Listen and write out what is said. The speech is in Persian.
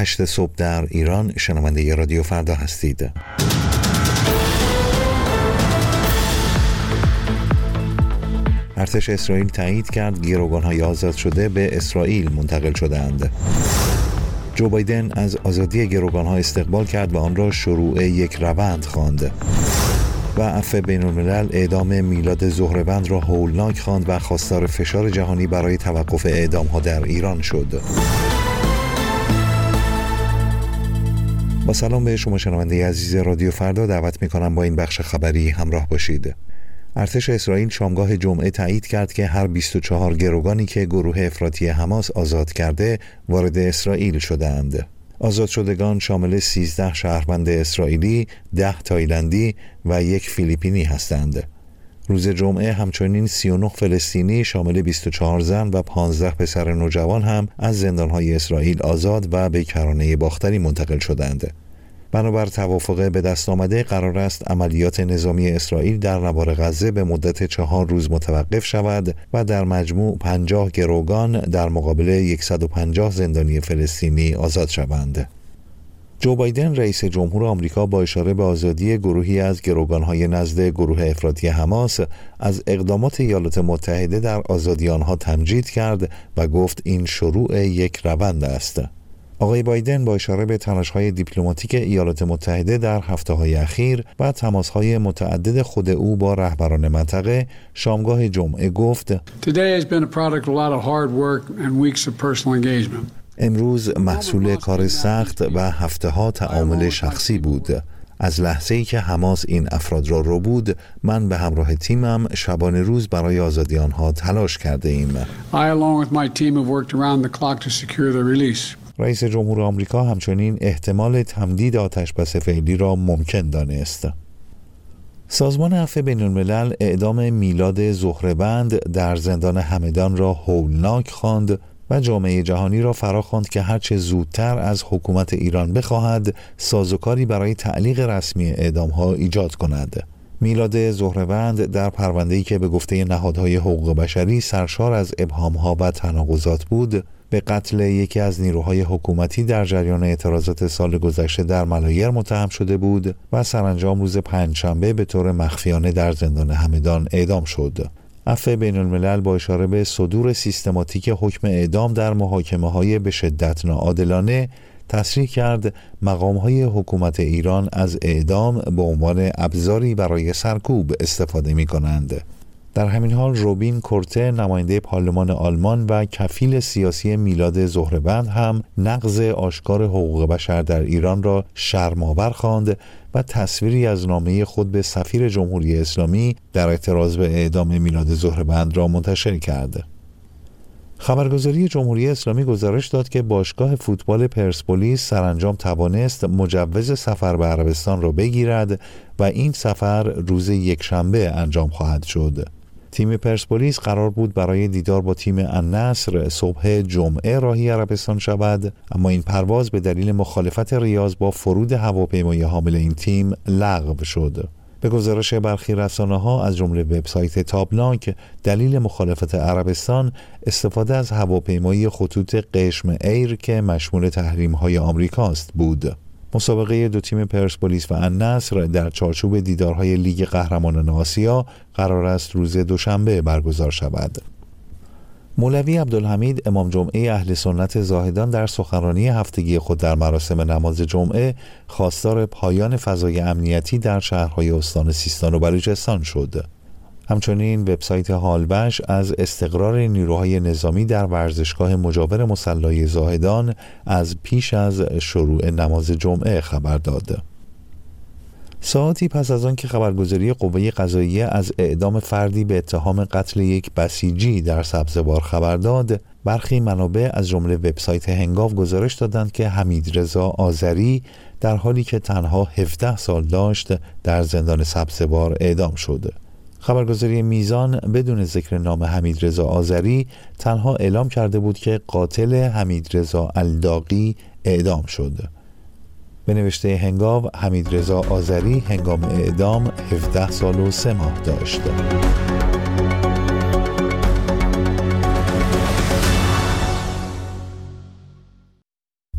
8 صبح در ایران. شنونده رادیو فردا هستید. ارتش اسرائیل تایید کرد گروگان‌های آزاد شده به اسرائیل منتقل شدند. جو بایدن از آزادی گروگان‌ها استقبال کرد و آن را شروع یک روند خواند. و عفو بین‌الملل اعدام میلاد زهره‌وند را هولناک خواند و خواستار فشار جهانی برای توقف اعدام‌ها در ایران شد. با سلام به شما شنونده عزیز رادیو فردا، دعوت می‌کنم با این بخش خبری همراه باشید. ارتش اسرائیل شامگاه جمعه تایید کرد که هر 24 گروگانی که گروه افراطی حماس آزاد کرده وارد اسرائیل شدند. آزاد شدگان شامل 13 شهروند اسرائیلی، 10 تایلندی و 1 فیلیپینی هستند. روز جمعه همچنین 39 فلسطینی شامل 24 زن و 15 پسر نوجوان هم از زندانهای اسرائیل آزاد و به کرانه باختری منتقل شدند. بنابر توافق به دست آمده قرار است عملیات نظامی اسرائیل در نوار غزه به مدت 4 روز متوقف شود و در مجموع 50 گروگان در مقابل 150 زندانی فلسطینی آزاد شوند. جو بایدن رئیس جمهور آمریکا با اشاره به آزادی گروهی از گروگان‌های نزد گروه افراطی حماس از اقدامات ایالات متحده در آزادی آنها تمجید کرد و گفت این شروع یک روند است. آقای بایدن با اشاره به تلاش‌های دیپلماتیک ایالات متحده در هفته‌های اخیر و تماس‌های متعدد خود او با رهبران منطقه شامگاه جمعه گفت: امروز محصول کار سخت و هفته‌ها تعامل شخصی بود. از لحظه‌ای که حماس این افراد را رو بود، من به همراه تیمم شبانه روز برای آزادی آنها تلاش کرده ایم. رئیس جمهور آمریکا همچنین احتمال تمدید آتشبس فعلی را ممکن دانست. سازمان عفو بین‌الملل اعدام میلاد زهره‌وند در زندان همدان را هولناک خواند و جامعه جهانی را فراخواند که هرچه زودتر از حکومت ایران بخواهد سازوکاری برای تعلیق رسمی اعدام‌ها ایجاد کند. میلاد زهره‌وند در پرونده‌ای که به گفته نهادهای حقوق بشری سرشار از ابهام‌ها و تناقضات بود، به قتل یکی از نیروهای حکومتی در جریان اعتراضات سال گذشته در ملایر متهم شده بود و سرانجام روز پنجشنبه به طور مخفیانه در زندان همدان اعدام شد. عفو بین‌الملل با اشاره به صدور سیستماتیک حکم اعدام در محاکمه‌های به شدت ناعادلانه تصریح کرد مقام‌های حکومت ایران از اعدام به عنوان ابزاری برای سرکوب استفاده می‌کنند. در همین حال روبین کورته نماینده پارلمان آلمان و کفیل سیاسی میلاد زهره‌وند هم نقض آشکار حقوق بشر در ایران را شرم‌آور خواند و تصویری از نامه خود به سفیر جمهوری اسلامی در اعتراض به اعدام میلاد زهره‌وند را منتشر کرد. خبرگزاری جمهوری اسلامی گزارش داد که باشگاه فوتبال پرسپولیس سرانجام توانست مجوز سفر به عربستان را بگیرد و این سفر روز یکشنبه انجام خواهد شد. تیم پرسپولیس قرار بود برای دیدار با تیم النصر صبح جمعه راهی عربستان شود، اما این پرواز به دلیل مخالفت ریاض با فرود هواپیمای حامل این تیم لغو شد. به گزارش برخی رسانه‌ها از جمله وبسایت تابناک، دلیل مخالفت عربستان استفاده از هواپیمای خطوط قشم ایر که مشمول تحریم‌های آمریکاست بود. مسابقه دو تیم پرسپولیس و النصر در چارچوب دیدارهای لیگ قهرمانان آسیا قرار است روز دوشنبه برگزار شود. مولوی عبدالحمید امام جمعه اهل سنت زاهدان در سخنرانی هفتگی خود در مراسم نماز جمعه خواستار پایان فضای امنیتی در شهرهای استان سیستان و بلوچستان شد. همچنین وبسایت حالبش از استقرار نیروهای نظامی در ورزشگاه مجاور مصلی زاهدان از پیش از شروع نماز جمعه خبر داد. ساعتی پس از آن که خبرگزاری قوه قضاییه از اعدام فردی به اتهام قتل یک بسیجی در سبزوار خبر داد، برخی منابع از جمله وبسایت هنگاو گزارش دادند که حمیدرضا آذری در حالی که تنها 17 سال داشت در زندان سبزوار اعدام شد. خبرگزاری میزان بدون ذکر نام حمیدرضا آذری تنها اعلام کرده بود که قاتل حمیدرضا الداغی اعدام شد. به نوشته هنگاو، حمیدرضا آذری هنگام اعدام 17 سال و 3 ماه داشت.